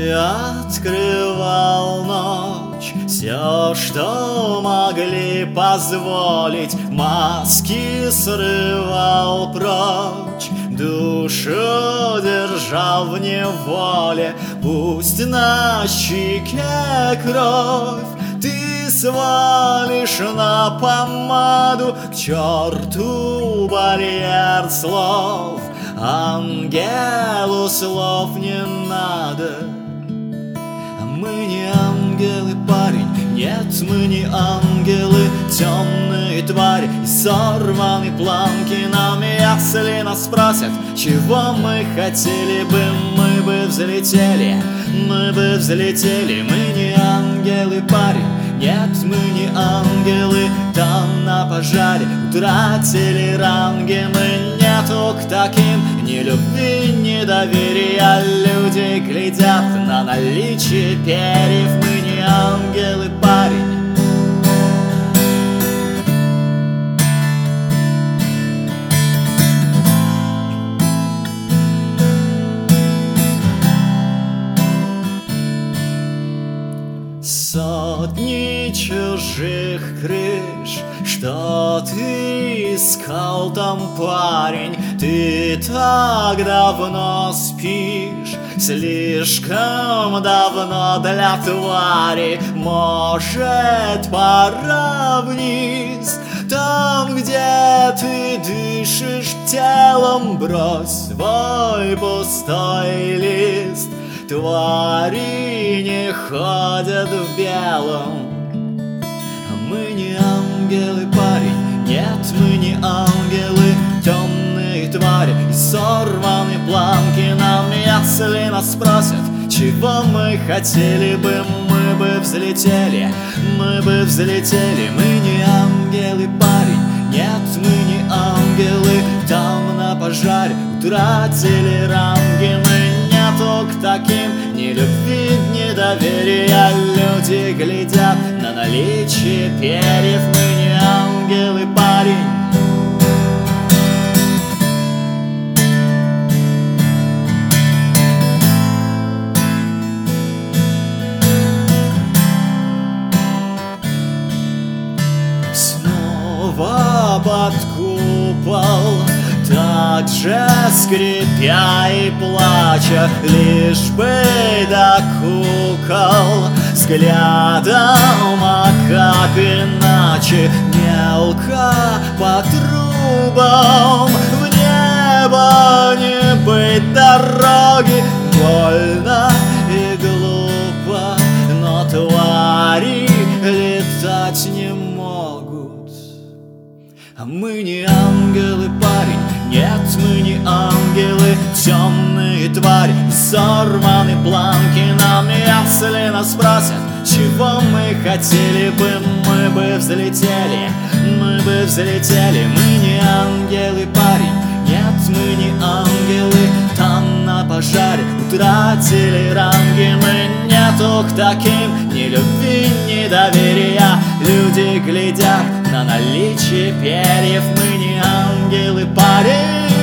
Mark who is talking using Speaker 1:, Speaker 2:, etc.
Speaker 1: Ты открывал ночь, все, что могли позволить, маски срывал прочь, душу держал в неволе, пусть на щеке кровь. Ты свалишь на помаду, к черту барьер слов. Ангелу слов не надо. Мы не ангелы, парень, нет, мы не ангелы. Темные твари и сорваны планки нам. Если нас спросят, чего мы хотели бы, мы бы взлетели, мы бы взлетели. Мы не ангелы, парень, нет, мы не ангелы. Там на пожаре утратили ранги. Мы нету к таким ни любви, ни доверия. Люди глядят на наличие перьев. Мы не ангелы, парень. Сотни чужих крыш, что ты искал там, парень? Ты так давно спишь, слишком давно для твари. Может, пора вниз? Там, где ты дышишь телом, брось свой пустой лист. Твари не ходят в белом. Мы не ангелы, парень, нет, мы не ангелы. Темные твари и сорваны планки нам. Если нас спросят, чего мы хотели бы, мы бы взлетели, мы бы взлетели. Мы не ангелы, парень, нет, мы не ангелы. Там на пожаре утратили ранги. Мы нету к таким ни любви, ни доверия. Люди глядят на наличие перьев. Мы не ангелы, парень. Снова под купол, так же скрипя и плача, лишь бы до кукол взглядом, а как иначе? Мелко по трубам, в небо не быть дороги. Больно и глупо, но твари летать не могут. А мы не ангелы, парень, нет, мы не ангелы. Темные твари и сорваны планки нам. Если нас спросят, чего мы хотели бы, мы бы взлетели, мы бы взлетели. Мы не ангелы, парень, нет, мы не ангелы. Там на пожаре утратили ранги. Мы нету к таким ни любви, ни доверия. Люди глядят на наличие перьев. Мы не ангелы, парень.